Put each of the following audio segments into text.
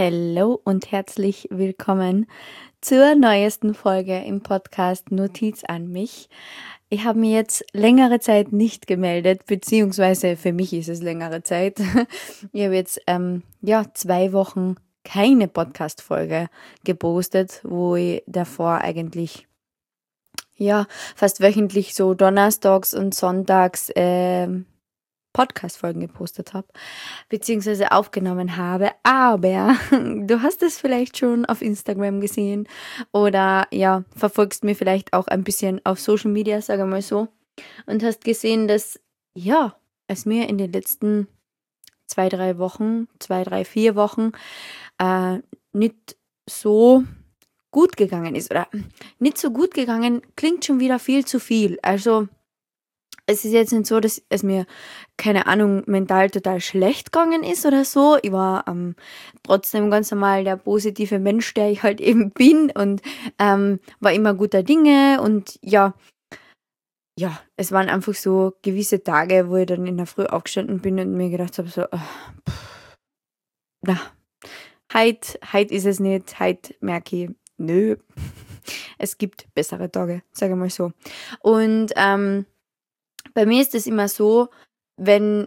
Hallo und herzlich willkommen zur neuesten Folge im Podcast Notiz an mich. Ich habe mir jetzt längere Zeit nicht gemeldet, beziehungsweise für mich ist es längere Zeit. Ich habe jetzt 2 Wochen keine Podcast-Folge gepostet, wo ich davor eigentlich fast wöchentlich so donnerstags und sonntags Podcast-Folgen gepostet habe, beziehungsweise aufgenommen habe. Aber du hast es vielleicht schon auf Instagram gesehen oder verfolgst mir vielleicht auch ein bisschen auf Social Media, sage mal so, und hast gesehen, dass es mir in den letzten 4 Wochen nicht so gut gegangen ist. Oder nicht so gut gegangen, klingt schon wieder viel zu viel. Also es ist jetzt nicht so, dass es mir, keine Ahnung, mental total schlecht gegangen ist oder so. Ich war trotzdem ganz normal der positive Mensch, der ich halt eben bin, und war immer guter Dinge. Und es waren einfach so gewisse Tage, wo ich dann in der Früh aufgestanden bin und mir gedacht habe, so, na, heute ist es nicht, heute merke ich, nö, es gibt bessere Tage, sage ich mal so. Und bei mir ist es immer so, wenn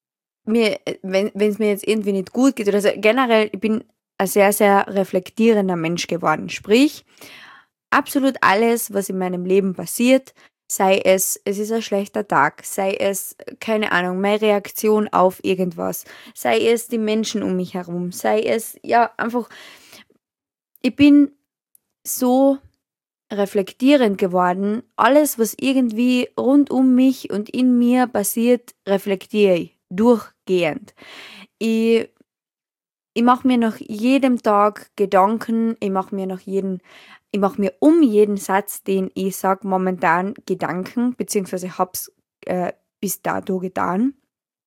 es mir jetzt irgendwie nicht gut geht, oder so, generell, ich bin ein sehr, sehr reflektierender Mensch geworden. Sprich, absolut alles, was in meinem Leben passiert, sei es ist ein schlechter Tag, sei es, keine Ahnung, meine Reaktion auf irgendwas, sei es die Menschen um mich herum, sei es, einfach, ich bin so reflektierend geworden. Alles, was irgendwie rund um mich und in mir passiert, reflektiere ich durchgehend. Ich mache mir nach jedem Tag Gedanken, ich mache mir um jeden Satz, den ich sage, momentan Gedanken, beziehungsweise habe es bis dato getan.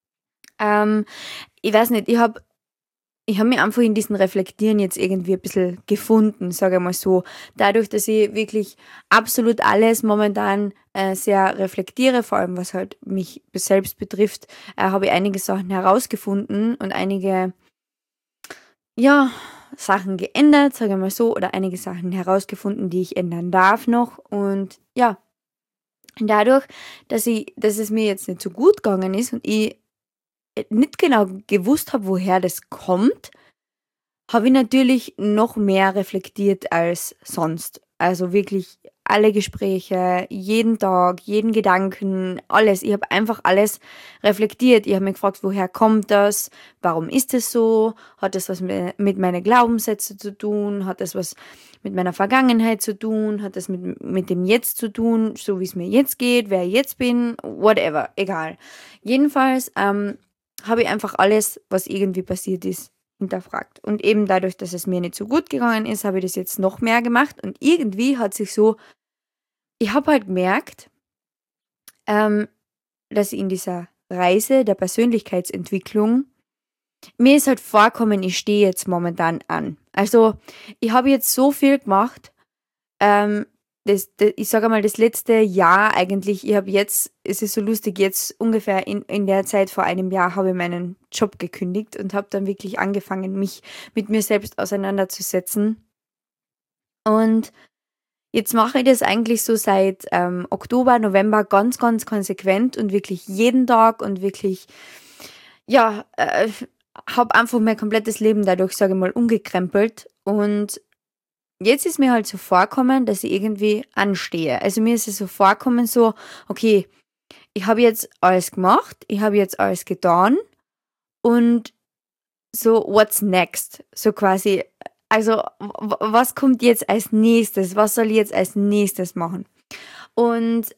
Ich weiß nicht, ich habe mich einfach in diesem Reflektieren jetzt irgendwie ein bisschen gefunden, sage ich mal so. Dadurch, dass ich wirklich absolut alles momentan sehr reflektiere, vor allem was halt mich selbst betrifft, habe ich einige Sachen herausgefunden und einige Sachen geändert, sage ich mal so, oder einige Sachen herausgefunden, die ich ändern darf noch. Und dadurch, dass es mir jetzt nicht so gut gegangen ist und ich nicht genau gewusst habe, woher das kommt, habe ich natürlich noch mehr reflektiert als sonst. Also wirklich alle Gespräche, jeden Tag, jeden Gedanken, alles. Ich habe einfach alles reflektiert. Ich habe mich gefragt, woher kommt das? Warum ist es so? Hat das was mit meinen Glaubenssätzen zu tun? Hat das was mit meiner Vergangenheit zu tun? Hat das mit dem Jetzt zu tun? So wie es mir jetzt geht, wer ich jetzt bin? Whatever, egal. Jedenfalls habe ich einfach alles, was irgendwie passiert ist, hinterfragt. Und eben dadurch, dass es mir nicht so gut gegangen ist, habe ich das jetzt noch mehr gemacht. Und irgendwie hat sich so, ich habe halt gemerkt, dass in dieser Reise der Persönlichkeitsentwicklung, mir ist halt vorkommen, ich stehe jetzt momentan an. Also ich habe jetzt so viel gemacht, ich sage mal, das letzte Jahr eigentlich, es ist so lustig, jetzt ungefähr in der Zeit vor einem Jahr habe ich meinen Job gekündigt und habe dann wirklich angefangen, mich mit mir selbst auseinanderzusetzen. Und jetzt mache ich das eigentlich so seit Oktober, November ganz, ganz konsequent und wirklich jeden Tag und wirklich, habe einfach mein komplettes Leben dadurch, sage ich mal, umgekrempelt. Und jetzt ist mir halt so vorkommen, dass ich irgendwie anstehe. Also mir ist es so vorkommen, so, okay, ich habe jetzt alles gemacht, ich habe jetzt alles getan und so, what's next? So quasi, also was kommt jetzt als nächstes? Was soll ich jetzt als nächstes machen? Und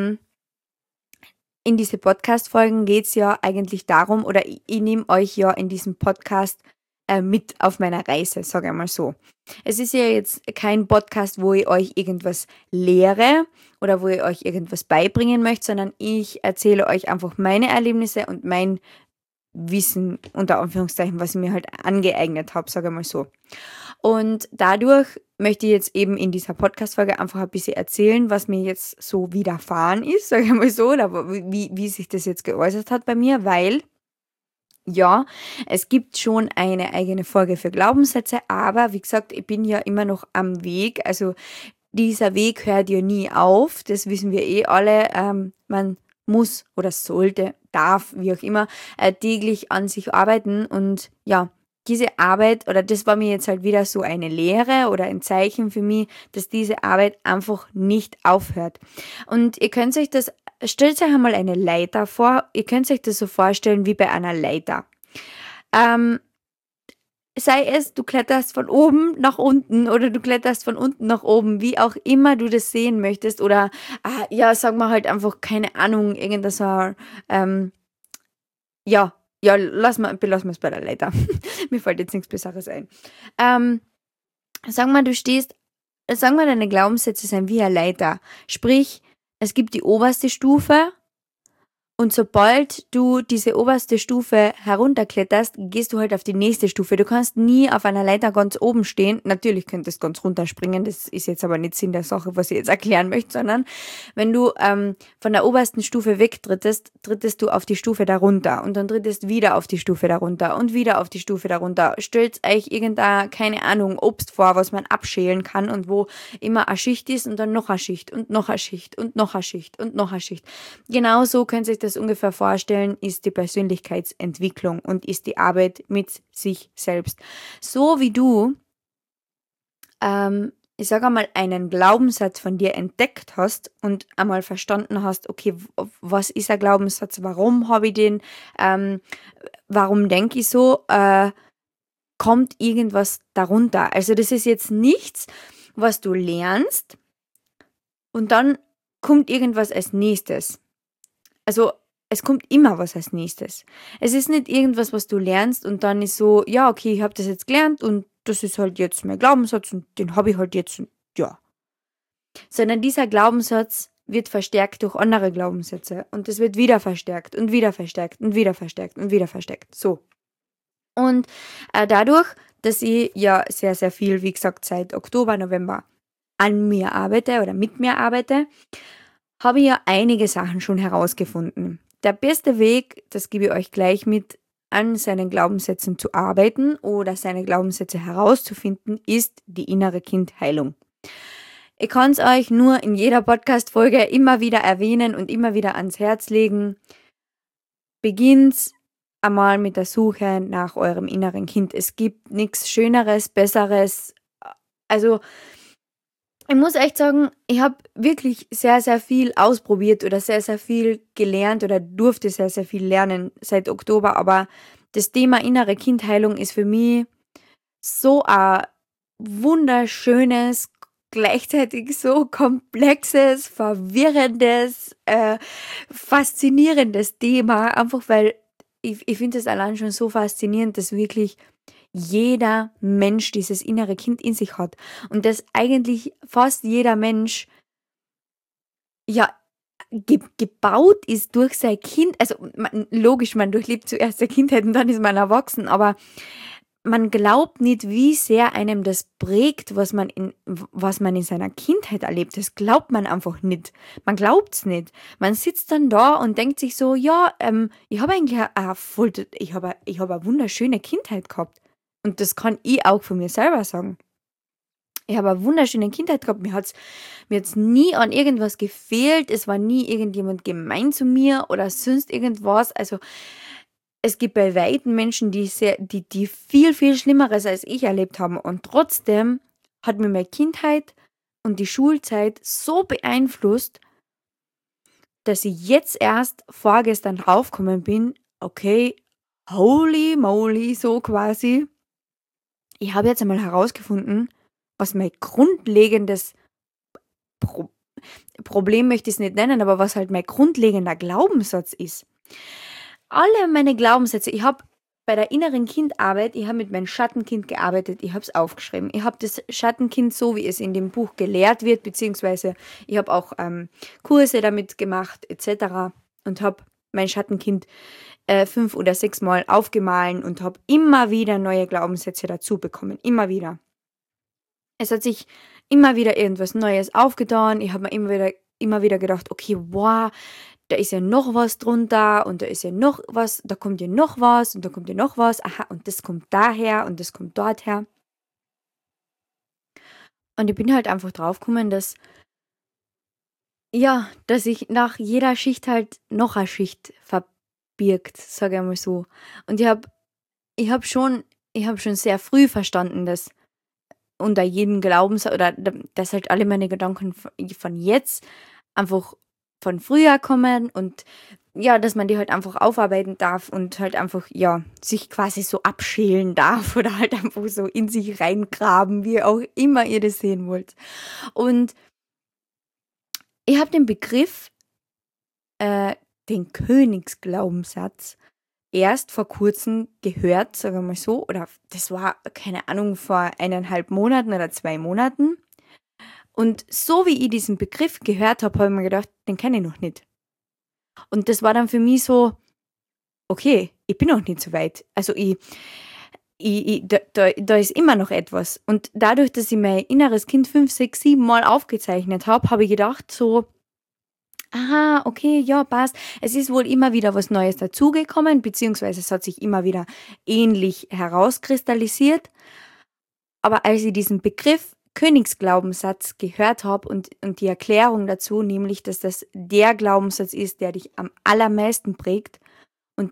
in diese Podcast-Folgen geht es ja eigentlich darum, oder ich nehme euch ja in diesem Podcast mit auf meiner Reise, sage ich mal so. Es ist ja jetzt kein Podcast, wo ich euch irgendwas lehre oder wo ich euch irgendwas beibringen möchte, sondern ich erzähle euch einfach meine Erlebnisse und mein Wissen, unter Anführungszeichen, was ich mir halt angeeignet habe, sage ich mal so. Und dadurch möchte ich jetzt eben in dieser Podcast-Folge einfach ein bisschen erzählen, was mir jetzt so widerfahren ist, sage ich mal so, oder wie sich das jetzt geäußert hat bei mir, weil Ja, es gibt schon eine eigene Folge für Glaubenssätze, aber wie gesagt, ich bin ja immer noch am Weg. Also dieser Weg hört ja nie auf, das wissen wir eh alle. Man muss oder sollte, darf, wie auch immer, täglich an sich arbeiten und ja, diese Arbeit oder das war mir jetzt halt wieder so eine Lehre oder ein Zeichen für mich, dass diese Arbeit einfach nicht aufhört. Und ihr könnt euch das, stellt euch einmal eine Leiter vor, ihr könnt euch das so vorstellen wie bei einer Leiter. Ähm, Sei es, du kletterst von oben nach unten oder du kletterst von unten nach oben, wie auch immer du das sehen möchtest. Oder ja, sag mal halt einfach, keine Ahnung, irgendein so, ja, ja, belassen wir es bei der Leiter. Mir fällt jetzt nichts Besseres ein. Ähm, Sag mal, sag mal, deine Glaubenssätze sind wie eine Leiter. Sprich, es gibt die oberste Stufe. Und sobald du diese oberste Stufe herunterkletterst, gehst du halt auf die nächste Stufe. Du kannst nie auf einer Leiter ganz oben stehen. Natürlich könntest du ganz runterspringen, das ist jetzt aber nicht Sinn der Sache, was ich jetzt erklären möchte, sondern wenn du von der obersten Stufe wegtrittest, trittest du auf die Stufe darunter und dann trittest wieder auf die Stufe darunter und wieder auf die Stufe darunter. Stellt euch irgendein, keine Ahnung, Obst vor, was man abschälen kann und wo immer eine Schicht ist und dann noch eine Schicht und noch eine Schicht und noch eine Schicht und noch eine Schicht. Genau so könnt ihr euch das ungefähr vorstellen, ist die Persönlichkeitsentwicklung und ist die Arbeit mit sich selbst. So wie du, ich sage einmal, einen Glaubenssatz von dir entdeckt hast und einmal verstanden hast, okay, was ist ein Glaubenssatz, warum habe ich den, warum denke ich so, kommt irgendwas darunter. Also das ist jetzt nichts, was du lernst und dann kommt irgendwas als nächstes. Also es kommt immer was als nächstes. Es ist nicht irgendwas, was du lernst und dann ist so, ja, okay, ich habe das jetzt gelernt und das ist halt jetzt mein Glaubenssatz und den habe ich halt jetzt und ja. Sondern dieser Glaubenssatz wird verstärkt durch andere Glaubenssätze und es wird wieder verstärkt und wieder verstärkt und wieder verstärkt und wieder verstärkt. So. Und dadurch, dass ich ja sehr, sehr viel, wie gesagt, seit Oktober, November an mir arbeite oder mit mir arbeite, habe ich ja einige Sachen schon herausgefunden. Der beste Weg, das gebe ich euch gleich mit, an seinen Glaubenssätzen zu arbeiten oder seine Glaubenssätze herauszufinden, ist die innere Kindheilung. Ich kann es euch nur in jeder Podcast-Folge immer wieder erwähnen und immer wieder ans Herz legen. Beginnt einmal mit der Suche nach eurem inneren Kind. Es gibt nichts Schöneres, Besseres. Also ich muss echt sagen, ich habe wirklich sehr, sehr viel ausprobiert oder sehr, sehr viel gelernt oder durfte sehr, sehr viel lernen seit Oktober. Aber das Thema innere Kindheilung ist für mich so ein wunderschönes, gleichzeitig so komplexes, verwirrendes, faszinierendes Thema. Einfach weil ich finde es allein schon so faszinierend, dass wirklich jeder Mensch dieses innere Kind in sich hat und dass eigentlich fast jeder Mensch ja gebaut ist durch sein Kind. Also logisch, man durchlebt zuerst der Kindheit und dann ist man erwachsen, aber man glaubt nicht, wie sehr einem das prägt, was man in seiner Kindheit erlebt. Das glaubt man einfach nicht. Man glaubt's nicht. Man sitzt dann da und denkt sich so, ja, ich habe eigentlich ich habe eine wunderschöne Kindheit gehabt. Und das kann ich auch von mir selber sagen. Ich habe eine wunderschöne Kindheit gehabt. Mir hat's nie an irgendwas gefehlt. Es war nie irgendjemand gemein zu mir oder sonst irgendwas. Also es gibt bei weitem Menschen, die viel, viel Schlimmeres als ich erlebt haben. Und trotzdem hat mir meine Kindheit und die Schulzeit so beeinflusst, dass ich jetzt erst vorgestern draufgekommen bin, okay, holy moly, so quasi. Ich habe jetzt einmal herausgefunden, was mein grundlegendes Pro Problem möchte ich es nicht nennen, aber was halt mein grundlegender Glaubenssatz ist. Alle meine Glaubenssätze, ich habe bei der inneren Kindarbeit, ich habe mit meinem Schattenkind gearbeitet, ich habe es aufgeschrieben. Ich habe das Schattenkind so, wie es in dem Buch gelehrt wird, beziehungsweise ich habe auch Kurse damit gemacht etc. und habe mein Schattenkind 5 oder 6 Mal aufgemahlen und habe immer wieder neue Glaubenssätze dazu bekommen. Immer wieder. Es hat sich immer wieder irgendwas Neues aufgetan. Ich habe mir immer wieder gedacht, okay, wow, da ist ja noch was drunter und da ist ja noch was, da kommt ja noch was und da kommt ja noch was, aha, und das kommt daher und das kommt dorther. Und ich bin halt einfach draufgekommen, dass sich nach jeder Schicht halt noch eine Schicht verbirgt, sage ich einmal so. Und ich habe schon sehr früh verstanden, dass unter jedem Glaubenssatz oder dass halt alle meine Gedanken von jetzt einfach von früher kommen und ja, dass man die halt einfach aufarbeiten darf und halt einfach, ja, sich quasi so abschälen darf oder halt einfach so in sich reingraben, wie auch immer ihr das sehen wollt. Und ich habe den Begriff, den Königsglaubenssatz, erst vor Kurzem gehört, sagen wir mal so, oder das war, keine Ahnung, vor 1,5 Monaten oder 2 Monaten. Und so wie ich diesen Begriff gehört habe ich mir gedacht, den kenne ich noch nicht. Und das war dann für mich so, okay, ich bin noch nicht so weit. Also da ist immer noch etwas. Und dadurch, dass ich mein inneres Kind 5, 6, 7 Mal aufgezeichnet habe ich gedacht so, aha, okay, ja, passt. Es ist wohl immer wieder was Neues dazugekommen, beziehungsweise es hat sich immer wieder ähnlich herauskristallisiert. Aber als ich diesen Begriff Königsglaubenssatz gehört habe und die Erklärung dazu, nämlich, dass das der Glaubenssatz ist, der dich am allermeisten prägt und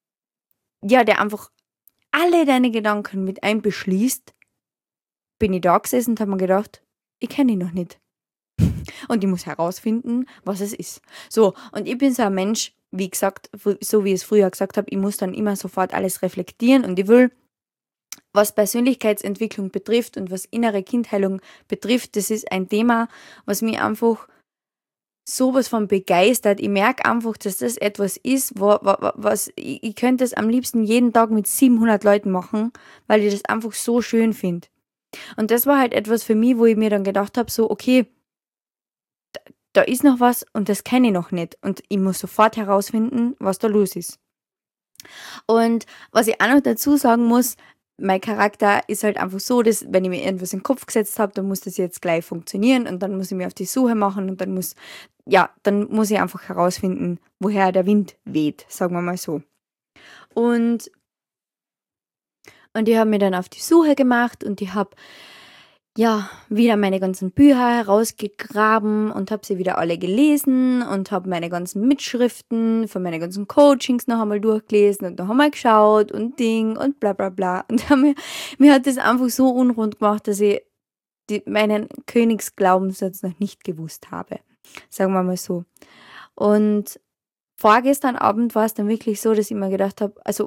der einfach alle deine Gedanken mit einbeschließt, bin ich da gesessen und habe mir gedacht, ich kenne ihn noch nicht. Und ich muss herausfinden, was es ist. So, und ich bin so ein Mensch, wie gesagt, so wie ich es früher gesagt habe, ich muss dann immer sofort alles reflektieren und ich will, was Persönlichkeitsentwicklung betrifft und was innere Kindheilung betrifft, das ist ein Thema, was mich einfach sowas von begeistert. Ich merke einfach, dass das etwas ist, was ich könnte es am liebsten jeden Tag mit 700 Leuten machen, weil ich das einfach so schön finde. Und das war halt etwas für mich, wo ich mir dann gedacht habe, so okay, da ist noch was und das kenne ich noch nicht und ich muss sofort herausfinden, was da los ist. Und was ich auch noch dazu sagen muss, mein Charakter ist halt einfach so, dass wenn ich mir irgendwas in den Kopf gesetzt habe, dann muss das jetzt gleich funktionieren und dann muss ich mir auf die Suche machen und dann muss ich einfach herausfinden, woher der Wind weht, sagen wir mal so. Und ich habe mir dann auf die Suche gemacht und ich habe wieder meine ganzen Bücher herausgegraben und habe sie wieder alle gelesen und habe meine ganzen Mitschriften von meinen ganzen Coachings noch einmal durchgelesen und noch einmal geschaut und Ding und bla bla bla. Und mir hat das einfach so unrund gemacht, dass ich meinen Königsglaubenssatz noch nicht gewusst habe. Sagen wir mal so. Und vorgestern Abend war es dann wirklich so, dass ich mir gedacht habe, also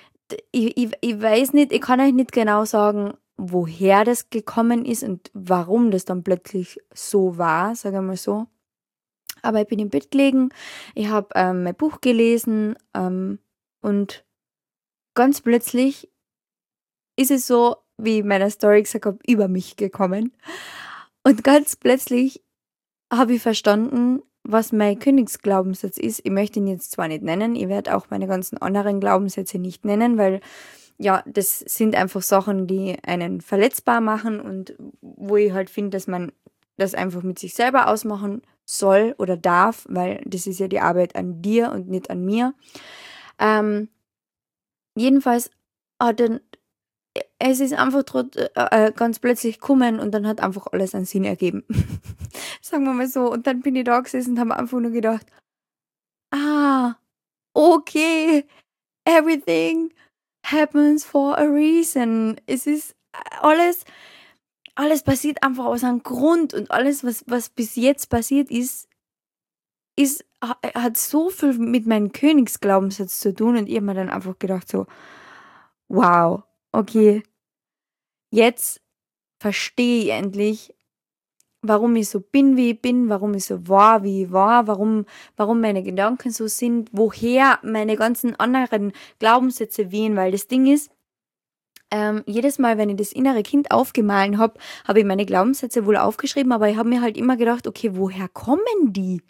ich weiß nicht, ich kann euch nicht genau sagen, woher das gekommen ist und warum das dann plötzlich so war, sage ich mal so. Aber ich bin im Bett gelegen, ich habe mein Buch gelesen und ganz plötzlich ist es so, wie ich in meiner Story gesagt habe, über mich gekommen. Und ganz plötzlich habe ich verstanden, was mein Königsglaubenssatz ist. Ich möchte ihn jetzt zwar nicht nennen, ich werde auch meine ganzen anderen Glaubenssätze nicht nennen, weil ja, das sind einfach Sachen, die einen verletzbar machen und wo ich halt finde, dass man das einfach mit sich selber ausmachen soll oder darf, weil das ist ja die Arbeit an dir und nicht an mir. Jedenfalls es ist einfach ganz plötzlich gekommen und dann hat einfach alles einen Sinn ergeben. Sagen wir mal so. Und dann bin ich da gesessen und habe einfach nur gedacht, okay, everything happens for a reason. Es ist alles passiert einfach aus einem Grund und alles, was bis jetzt passiert hat so viel mit meinem Königsglaubenssatz zu tun und ich habe mir dann einfach gedacht so, wow, okay, jetzt verstehe ich endlich, warum ich so bin, wie ich bin, warum ich so war, wie ich war, warum meine Gedanken so sind, woher meine ganzen anderen Glaubenssätze wehen, weil das Ding ist, jedes Mal, wenn ich das innere Kind aufgemahlen habe, habe ich meine Glaubenssätze wohl aufgeschrieben, aber ich habe mir halt immer gedacht, okay, woher kommen die?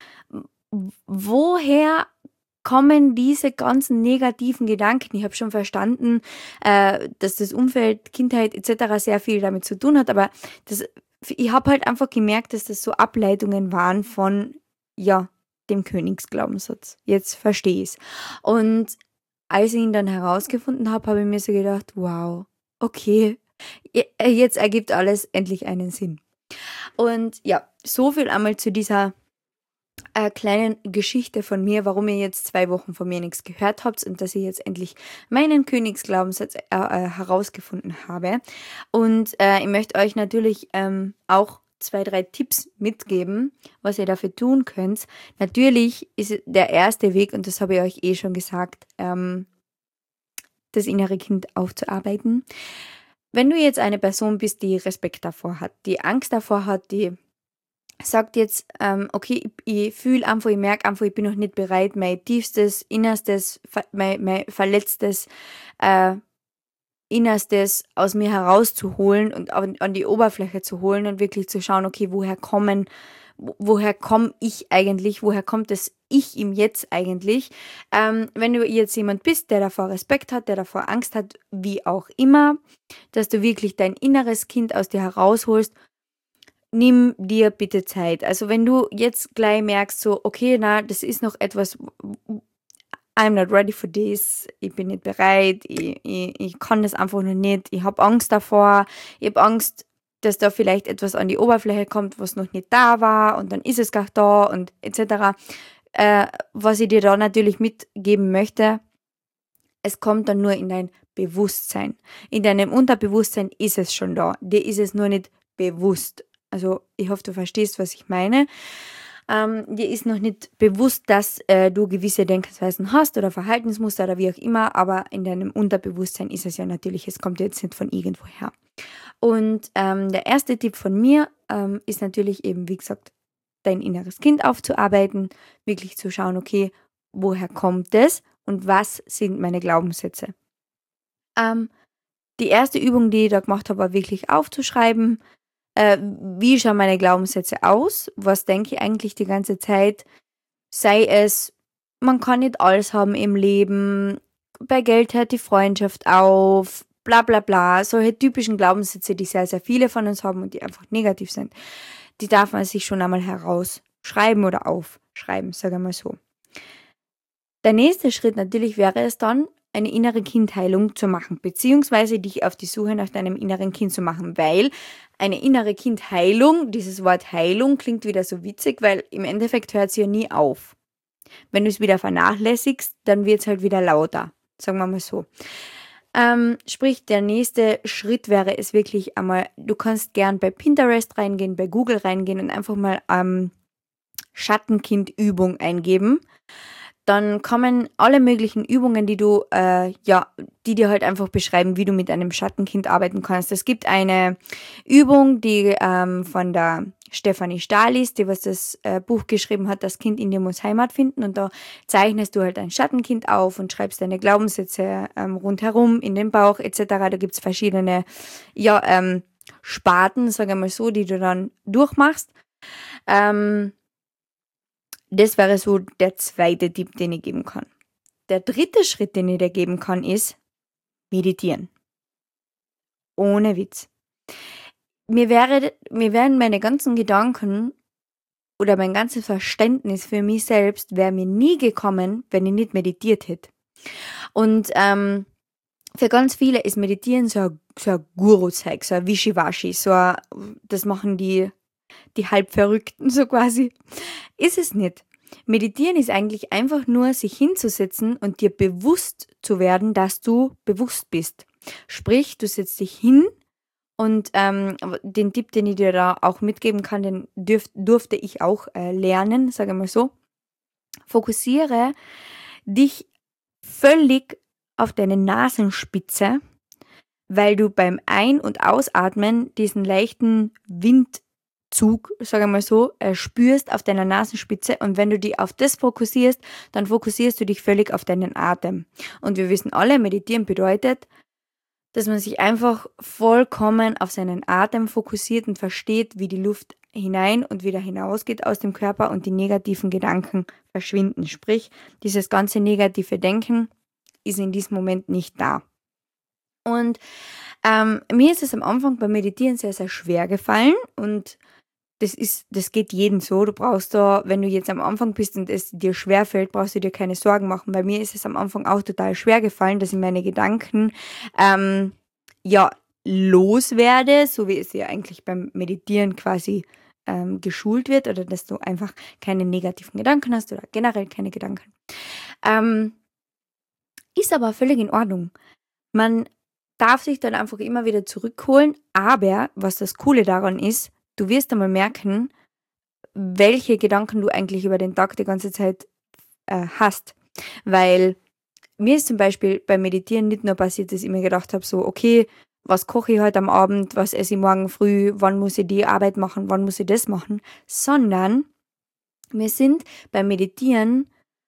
Woher kommen diese ganzen negativen Gedanken? Ich habe schon verstanden, dass das Umfeld, Kindheit etc. sehr viel damit zu tun hat, aber ich habe halt einfach gemerkt, dass das so Ableitungen waren von, dem Königsglaubenssatz. Jetzt verstehe ich es. Und als ich ihn dann herausgefunden habe, habe ich mir so gedacht, wow, okay, jetzt ergibt alles endlich einen Sinn. Und ja, so viel einmal zu dieser kleinen Geschichte von mir, warum ihr jetzt 2 Wochen von mir nichts gehört habt und dass ich jetzt endlich meinen Königsglaubenssatz herausgefunden habe. Und ich möchte euch natürlich auch 2, 3 Tipps mitgeben, was ihr dafür tun könnt. Natürlich ist der erste Weg, und das habe ich euch eh schon gesagt, das innere Kind aufzuarbeiten. Wenn du jetzt eine Person bist, die Respekt davor hat, die Angst davor hat, die sagt jetzt, okay, ich fühle einfach, ich merke einfach, ich bin noch nicht bereit, mein tiefstes, innerstes, mein verletztes, Innerstes aus mir herauszuholen und an die Oberfläche zu holen und wirklich zu schauen, okay, woher komme ich eigentlich, woher kommt das Ich im Jetzt eigentlich? Wenn du jetzt jemand bist, der davor Respekt hat, der davor Angst hat, wie auch immer, dass du wirklich dein inneres Kind aus dir herausholst, nimm dir bitte Zeit. Also wenn du jetzt gleich merkst, so, okay, na, das ist noch etwas, I'm not ready for this, ich bin nicht bereit, ich kann das einfach noch nicht, ich habe Angst davor, ich habe Angst, dass da vielleicht etwas an die Oberfläche kommt, was noch nicht da war und dann ist es gar da und etc. Was ich dir da natürlich mitgeben möchte, es kommt dann nur in dein Bewusstsein. In deinem Unterbewusstsein ist es schon da, dir ist es nur nicht bewusst. Also ich hoffe, du verstehst, was ich meine. Dir ist noch nicht bewusst, dass du gewisse Denkensweisen hast oder Verhaltensmuster oder wie auch immer, aber in deinem Unterbewusstsein ist es ja natürlich, es kommt jetzt nicht von irgendwoher. Und der erste Tipp von mir ist natürlich eben, wie gesagt, dein inneres Kind aufzuarbeiten, wirklich zu schauen, okay, woher kommt es und was sind meine Glaubenssätze. Die erste Übung, die ich da gemacht habe, war wirklich aufzuschreiben, wie schauen meine Glaubenssätze aus, was denke ich eigentlich die ganze Zeit, sei es, man kann nicht alles haben im Leben, bei Geld hört die Freundschaft auf, bla bla bla, solche typischen Glaubenssätze, die sehr, sehr viele von uns haben und die einfach negativ sind, die darf man sich schon einmal herausschreiben oder aufschreiben, sage ich mal so. Der nächste Schritt natürlich wäre es dann, eine innere Kindheilung zu machen, beziehungsweise dich auf die Suche nach deinem inneren Kind zu machen, weil eine innere Kindheilung, dieses Wort Heilung klingt wieder so witzig, weil im Endeffekt hört es ja nie auf. Wenn du es wieder vernachlässigst, dann wird es halt wieder lauter, sagen wir mal so. Sprich, der nächste Schritt wäre es wirklich einmal, du kannst gern bei Pinterest reingehen, bei Google reingehen und einfach mal Schattenkindübung eingeben. Dann kommen alle möglichen Übungen, die die dir halt einfach beschreiben, wie du mit einem Schattenkind arbeiten kannst. Es gibt eine Übung, die von der Stefanie Stahl ist, die was das Buch geschrieben hat, Das Kind in dir muss Heimat finden. Und da zeichnest du halt ein Schattenkind auf und schreibst deine Glaubenssätze rundherum, in den Bauch etc. Da gibt's verschiedene Sparten, sage ich mal so, die du dann durchmachst. Das wäre so der zweite Tipp, den ich geben kann. Der dritte Schritt, den ich dir geben kann, ist meditieren. Ohne Witz. Mir wären meine ganzen Gedanken oder mein ganzes Verständnis für mich selbst wäre mir nie gekommen, wenn ich nicht meditiert hätte. Und für ganz viele ist Meditieren so ein Guru-Zeug, so ein Wischiwaschi, das machen die Halbverrückten so quasi. Ist es nicht. Meditieren ist eigentlich einfach nur, sich hinzusetzen und dir bewusst zu werden, dass du bewusst bist. Sprich, du setzt dich hin und den Tipp, den ich dir da auch mitgeben kann, den durfte ich auch lernen, sage ich mal so. Fokussiere dich völlig auf deine Nasenspitze, weil du beim Ein- und Ausatmen diesen leichten Windzug, sage ich mal so, spürst auf deiner Nasenspitze, und wenn du dich auf das fokussierst, dann fokussierst du dich völlig auf deinen Atem. Und wir wissen alle, meditieren bedeutet, dass man sich einfach vollkommen auf seinen Atem fokussiert und versteht, wie die Luft hinein und wieder hinausgeht aus dem Körper und die negativen Gedanken verschwinden. Sprich, dieses ganze negative Denken ist in diesem Moment nicht da. Und mir ist es am Anfang beim Meditieren sehr, sehr schwer gefallen, und das geht jedem so. Du brauchst da, wenn du jetzt am Anfang bist und es dir schwerfällt, brauchst du dir keine Sorgen machen. Bei mir ist es am Anfang auch total schwer gefallen, dass ich meine Gedanken, ja, loswerde, so wie es ja eigentlich beim Meditieren quasi geschult wird, oder dass du einfach keine negativen Gedanken hast oder generell keine Gedanken. Ist aber völlig in Ordnung. Man darf sich dann einfach immer wieder zurückholen, aber was das Coole daran ist, du wirst einmal merken, welche Gedanken du eigentlich über den Tag die ganze Zeit hast. Weil mir ist zum Beispiel beim Meditieren nicht nur passiert, dass ich mir gedacht habe, so, okay, was koche ich heute am Abend, was esse ich morgen früh, wann muss ich die Arbeit machen, wann muss ich das machen, sondern mir sind beim Meditieren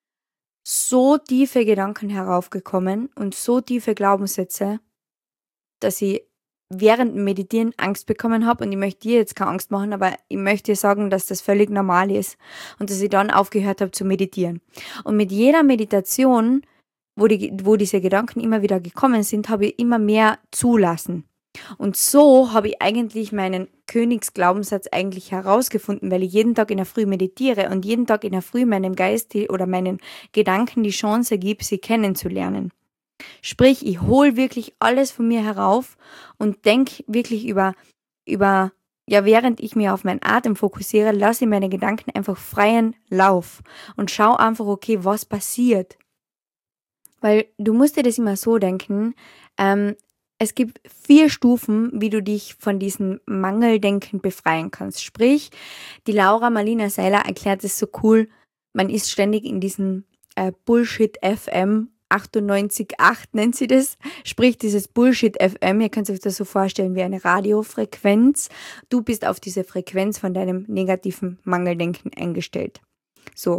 so tiefe Gedanken heraufgekommen und so tiefe Glaubenssätze, dass ich während dem Meditieren Angst bekommen habe, und ich möchte dir jetzt keine Angst machen, aber ich möchte dir sagen, dass das völlig normal ist und dass ich dann aufgehört habe zu meditieren. Und mit jeder Meditation, wo diese Gedanken immer wieder gekommen sind, habe ich immer mehr zulassen. Und so habe ich eigentlich meinen Königsglaubenssatz eigentlich herausgefunden, weil ich jeden Tag in der Früh meditiere und jeden Tag in der Früh meinem Geist oder meinen Gedanken die Chance gebe, sie kennenzulernen. Sprich, ich hole wirklich alles von mir herauf und denke wirklich über, ja, während ich mir auf meinen Atem fokussiere, lasse ich meine Gedanken einfach freien Lauf und schaue einfach, okay, was passiert. Weil du musst dir das immer so denken, es gibt 4 Stufen, wie du dich von diesem Mangeldenken befreien kannst. Sprich, die Laura Marlina Seiler erklärt es so cool, man ist ständig in diesem Bullshit FM 98,8 nennt sie das. Sprich, dieses Bullshit FM, ihr könnt euch das so vorstellen wie eine Radiofrequenz. Du bist auf diese Frequenz von deinem negativen Mangeldenken eingestellt. So.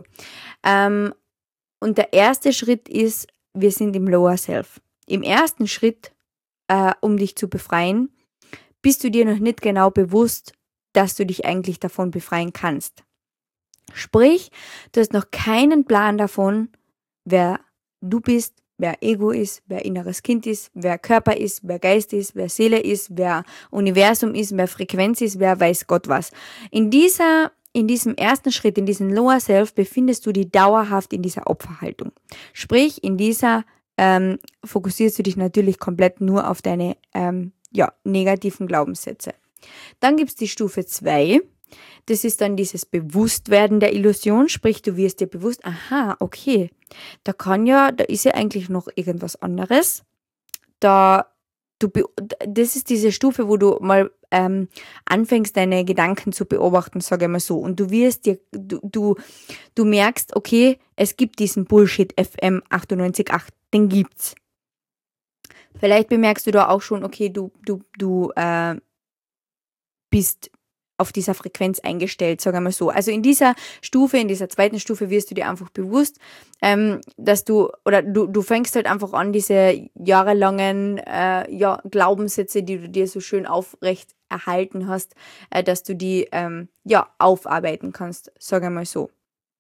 Und der erste Schritt ist, wir sind im Lower Self. Im ersten Schritt, um dich zu befreien, bist du dir noch nicht genau bewusst, dass du dich eigentlich davon befreien kannst. Sprich, du hast noch keinen Plan davon, wer du bist, wer Ego ist, wer inneres Kind ist, wer Körper ist, wer Geist ist, wer Seele ist, wer Universum ist, wer Frequenz ist, wer weiß Gott was. In diesem ersten Schritt, in diesem Lower Self, befindest du dich dauerhaft in dieser Opferhaltung. Sprich, in dieser fokussierst du dich natürlich komplett nur auf deine negativen Glaubenssätze. Dann gibt es die Stufe 2. Das ist dann dieses Bewusstwerden der Illusion, sprich, du wirst dir bewusst, aha, okay, da ist ja eigentlich noch irgendwas anderes. Das ist diese Stufe, wo du mal anfängst, deine Gedanken zu beobachten, sage ich mal so. Und du merkst, okay, es gibt diesen Bullshit FM 98,8, den gibt's. Vielleicht bemerkst du da auch schon, okay, du bist auf dieser Frequenz eingestellt, sagen wir mal so. Also in dieser zweiten Stufe wirst du dir einfach bewusst, dass du fängst halt einfach an, diese jahrelangen Glaubenssätze, die du dir so schön aufrecht erhalten hast, dass du die aufarbeiten kannst, sagen wir mal so.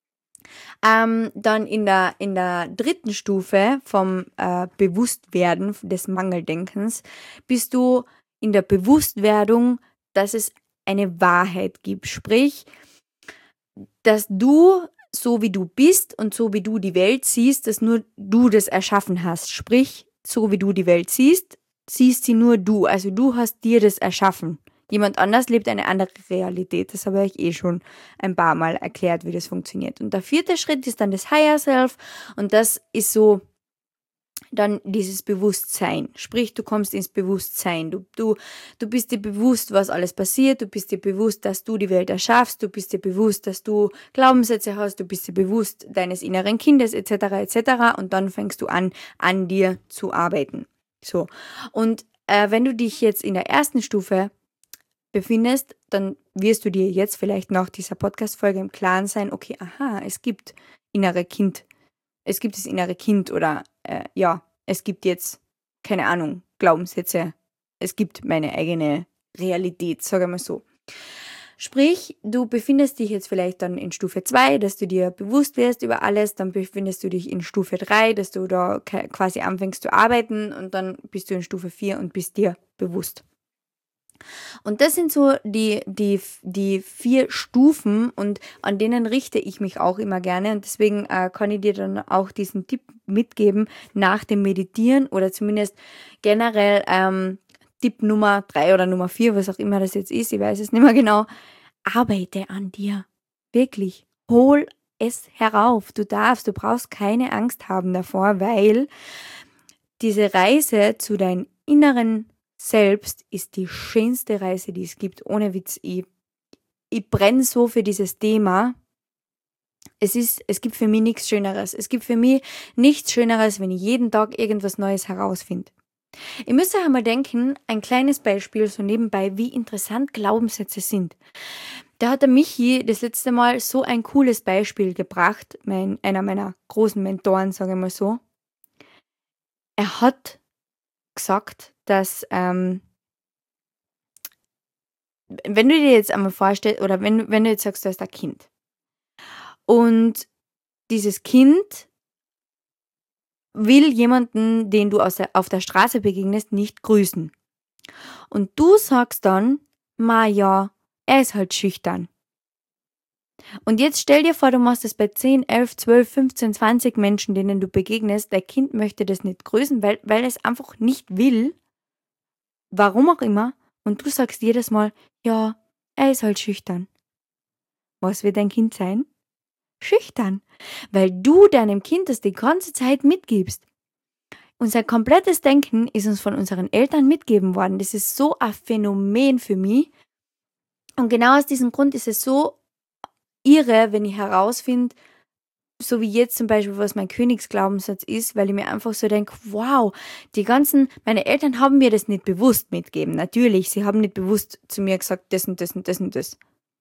Dann in der dritten Stufe vom Bewusstwerden des Mangeldenkens bist du in der Bewusstwerdung, dass es eine Wahrheit gibt. Sprich, dass du, so wie du bist und so wie du die Welt siehst, dass nur du das erschaffen hast. Sprich, so wie du die Welt siehst sie nur du. Also du hast dir das erschaffen. Jemand anders lebt eine andere Realität. Das habe ich schon ein paar Mal erklärt, wie das funktioniert. Und der 4. Schritt ist dann das Higher Self. Und das ist so dann dieses Bewusstsein. Sprich, du kommst ins Bewusstsein. Du bist dir bewusst, was alles passiert. Du bist dir bewusst, dass du die Welt erschaffst. Du bist dir bewusst, dass du Glaubenssätze hast. Du bist dir bewusst deines inneren Kindes etc. etc. Und dann fängst du an dir zu arbeiten. So. Und wenn du dich jetzt in der ersten Stufe befindest, dann wirst du dir jetzt vielleicht nach dieser Podcast-Folge im Klaren sein, okay, aha, es gibt das innere Kind oder es gibt jetzt, keine Ahnung, Glaubenssätze, es gibt meine eigene Realität, sage ich mal so. Sprich, du befindest dich jetzt vielleicht dann in Stufe 2, dass du dir bewusst wirst über alles, dann befindest du dich in Stufe 3, dass du da quasi anfängst zu arbeiten und dann bist du in Stufe 4 und bist dir bewusst. Und das sind so die 4 Stufen und an denen richte ich mich auch immer gerne und deswegen kann ich dir dann auch diesen Tipp mitgeben nach dem Meditieren oder zumindest generell Tipp Nummer 3 oder Nummer 4, was auch immer das jetzt ist, ich weiß es nicht mehr genau. Arbeite an dir. Wirklich. Hol es herauf. Du brauchst keine Angst haben davor, weil diese Reise zu deinem inneren Selbst ist die schönste Reise, die es gibt. Ohne Witz. Ich brenne so für dieses Thema. Es gibt für mich nichts Schöneres. Es gibt für mich nichts Schöneres, wenn ich jeden Tag irgendwas Neues herausfinde. Ihr müsst euch einmal denken, ein kleines Beispiel so nebenbei, wie interessant Glaubenssätze sind. Da hat der Michi das letzte Mal so ein cooles Beispiel gebracht, einer meiner großen Mentoren, sage ich mal so. Er hat gesagt, dass wenn du dir jetzt einmal vorstellst, oder wenn du jetzt sagst, du hast ein Kind und dieses Kind will jemanden, den du auf der Straße begegnest, nicht grüßen. Und du sagst dann, ja, er ist halt schüchtern. Und jetzt stell dir vor, du machst es bei 10, 11, 12, 15, 20 Menschen, denen du begegnest. Dein Kind möchte das nicht grüßen, weil es einfach nicht will. Warum auch immer. Und du sagst jedes Mal, ja, er ist halt schüchtern. Was wird dein Kind sein? Schüchtern. Weil du deinem Kind das die ganze Zeit mitgibst. Unser komplettes Denken ist uns von unseren Eltern mitgegeben worden. Das ist so ein Phänomen für mich. Und genau aus diesem Grund ist es so irre, wenn ich herausfinde, so wie jetzt zum Beispiel, was mein Königsglaubenssatz ist, weil ich mir einfach so denke, wow, meine Eltern haben mir das nicht bewusst mitgegeben. Natürlich, sie haben nicht bewusst zu mir gesagt, das und das und das und das.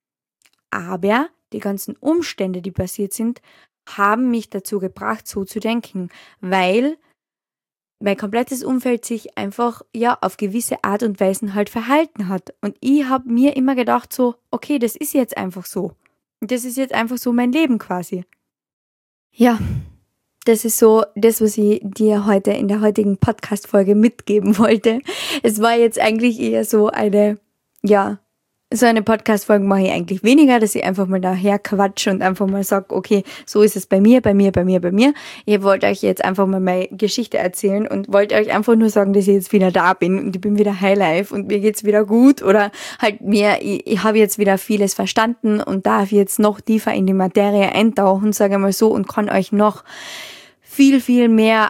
Aber die ganzen Umstände, die passiert sind, haben mich dazu gebracht, so zu denken, weil mein komplettes Umfeld sich einfach, auf gewisse Art und Weise halt verhalten hat. Und ich habe mir immer gedacht so, okay, das ist jetzt einfach so. Und das ist jetzt einfach so mein Leben quasi. Ja, das ist so das, was ich dir heute in der heutigen Podcast-Folge mitgeben wollte. Es war jetzt eigentlich eher so eine Podcast-Folge mache ich eigentlich weniger, dass ich einfach mal daher quatsche und einfach mal sage, okay, so ist es bei mir. Ich wollte euch jetzt einfach mal meine Geschichte erzählen und wollte euch einfach nur sagen, dass ich jetzt wieder da bin und ich bin wieder Highlife und mir geht's wieder gut oder halt ich habe jetzt wieder vieles verstanden und darf jetzt noch tiefer in die Materie eintauchen, sage ich mal so, und kann euch noch viel, viel mehr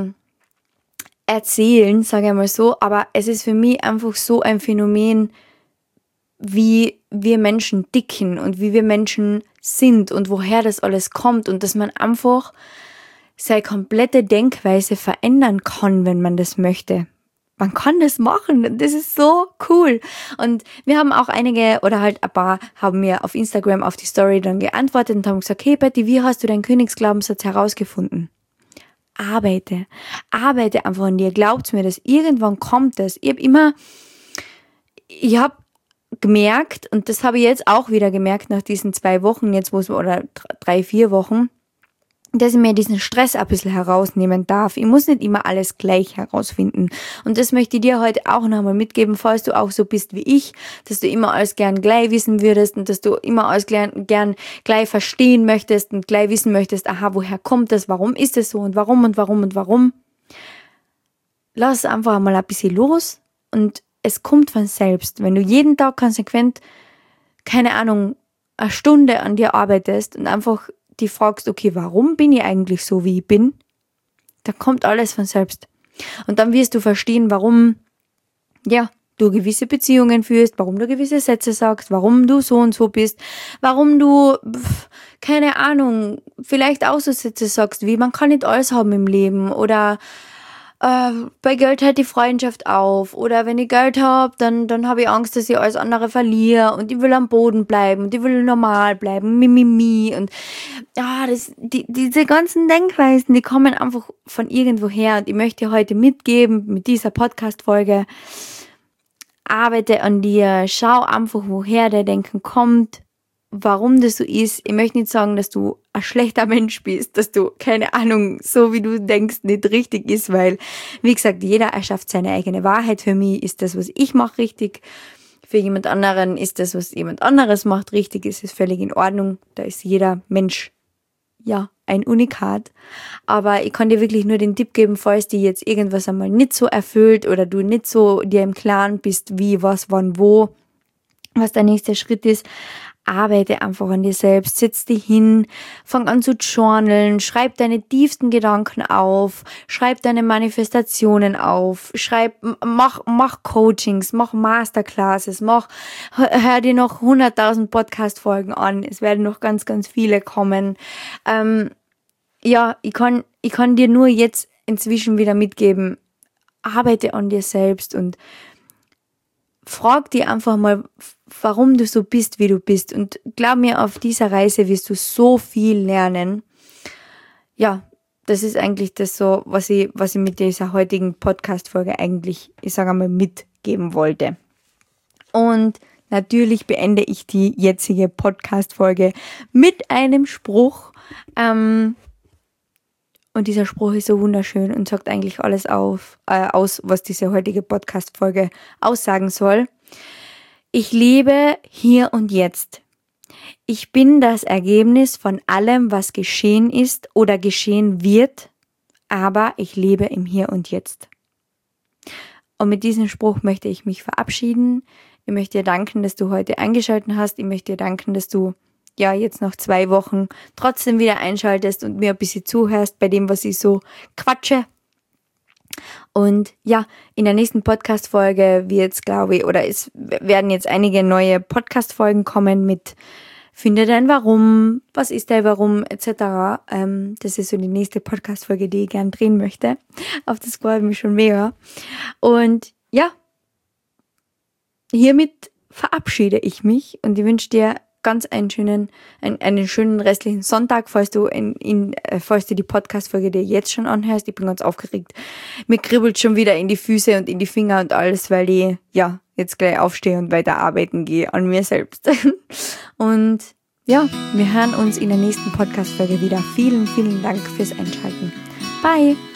erzählen, sage ich mal so, aber es ist für mich einfach so ein Phänomen, wie wir Menschen ticken und wie wir Menschen sind und woher das alles kommt und dass man einfach seine komplette Denkweise verändern kann, wenn man das möchte. Man kann das machen und das ist so cool. Und wir haben auch einige oder halt ein paar haben mir auf Instagram auf die Story dann geantwortet und haben gesagt, hey Betty, wie hast du deinen Königsglaubenssatz herausgefunden? Arbeite einfach an dir. Glaubt mir, dass irgendwann kommt das. Ich habe gemerkt, und das habe ich jetzt auch wieder gemerkt nach diesen 2 Wochen, oder 3, 4 Wochen, dass ich mir diesen Stress ein bisschen herausnehmen darf. Ich muss nicht immer alles gleich herausfinden. Und das möchte ich dir heute auch nochmal mitgeben, falls du auch so bist wie ich, dass du immer alles gern gleich wissen würdest und dass du immer alles gern gleich verstehen möchtest und gleich wissen möchtest, aha, woher kommt das, warum ist es so und warum. Lass einfach mal ein bisschen los und es kommt von selbst. Wenn du jeden Tag konsequent, keine Ahnung, eine Stunde an dir arbeitest und einfach die fragst, okay, warum bin ich eigentlich so, wie ich bin? Da kommt alles von selbst. Und dann wirst du verstehen, warum, du gewisse Beziehungen führst, warum du gewisse Sätze sagst, warum du so und so bist, warum du, keine Ahnung, vielleicht auch so Sätze sagst, wie man kann nicht alles haben im Leben oder bei Geld hört die Freundschaft auf oder wenn ich Geld habe, dann habe ich Angst, dass ich alles andere verliere und ich will am Boden bleiben und ich will normal bleiben, Mimimi und diese ganzen Denkweisen, die kommen einfach von irgendwo her und ich möchte dir heute mitgeben mit dieser Podcast-Folge, arbeite an dir, schau einfach, woher der Denken kommt, warum das so ist. Ich möchte nicht sagen, dass du ein schlechter Mensch bist, dass du, keine Ahnung, so wie du denkst, nicht richtig ist, weil, wie gesagt, jeder erschafft seine eigene Wahrheit. Für mich ist das, was ich mache, richtig. Für jemand anderen ist das, was jemand anderes macht, richtig. Es ist völlig in Ordnung. Da ist jeder Mensch, ja, ein Unikat. Aber ich kann dir wirklich nur den Tipp geben, falls dir jetzt irgendwas einmal nicht so erfüllt oder du nicht so dir im Klaren bist, wie, was, wann, wo, was der nächste Schritt ist, arbeite einfach an dir selbst, setz dich hin, fang an zu journalen, schreib deine tiefsten Gedanken auf, schreib deine Manifestationen auf, mach Coachings, mach Masterclasses, hör dir noch 100.000 Podcast-Folgen an, es werden noch ganz, ganz viele kommen. Ich kann dir nur jetzt inzwischen wieder mitgeben, arbeite an dir selbst und frag dir einfach mal, warum du so bist, wie du bist. Und glaub mir, auf dieser Reise wirst du so viel lernen. Ja, das ist eigentlich das so, was ich mit dieser heutigen Podcast-Folge eigentlich, ich sage einmal, mitgeben wollte. Und natürlich beende ich die jetzige Podcast-Folge mit einem Spruch. Und dieser Spruch ist so wunderschön und sagt eigentlich alles aus, was diese heutige Podcast-Folge aussagen soll. Ich lebe hier und jetzt. Ich bin das Ergebnis von allem, was geschehen ist oder geschehen wird, aber ich lebe im Hier und Jetzt. Und mit diesem Spruch möchte ich mich verabschieden. Ich möchte dir danken, dass du heute eingeschaltet hast. Ich möchte dir danken, dass du jetzt nach 2 Wochen trotzdem wieder einschaltest und mir ein bisschen zuhörst bei dem, was ich so quatsche. Und ja, in der nächsten Podcast-Folge es werden jetzt einige neue Podcast-Folgen kommen mit Finde dein Warum, was ist dein Warum, etc. Das ist so die nächste Podcast-Folge, die ich gern drehen möchte. Auf das freue ich mich schon mega. Und ja, hiermit verabschiede ich mich und ich wünsche dir ganz einen schönen restlichen Sonntag, falls du die Podcast-Folge dir jetzt schon anhörst. Ich bin ganz aufgeregt. Mir kribbelt schon wieder in die Füße und in die Finger und alles, weil ich jetzt gleich aufstehe und weiter arbeiten gehe an mir selbst. Und ja, wir hören uns in der nächsten Podcast-Folge wieder. Vielen, vielen Dank fürs Einschalten. Bye!